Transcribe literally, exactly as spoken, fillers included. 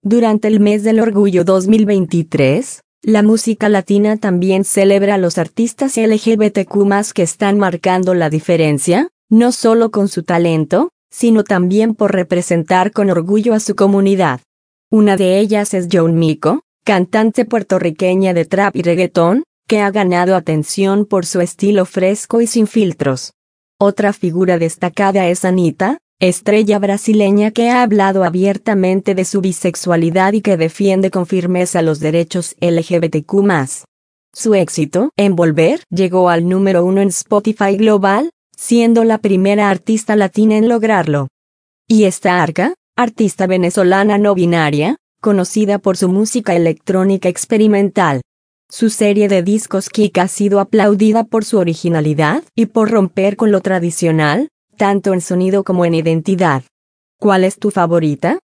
Durante el mes del Orgullo dos mil veintitrés, la música latina también celebra a los artistas L G B T Q más, que están marcando la diferencia, no solo con su talento, sino también por representar con orgullo a su comunidad. Una de ellas es Joan Mico, cantante puertorriqueña de trap y reggaetón, que ha ganado atención por su estilo fresco y sin filtros. Otra figura destacada es Anitta, estrella brasileña que ha hablado abiertamente de su bisexualidad y que defiende con firmeza los derechos L G B T Q más. Su éxito, Envolver, llegó al número uno en Spotify Global, siendo la primera artista latina en lograrlo. Y está Arca, artista venezolana no binaria, conocida por su música electrónica experimental. Su serie de discos Kick ha sido aplaudida por su originalidad y por romper con lo tradicional, tanto en sonido como en identidad. ¿Cuál es tu favorita?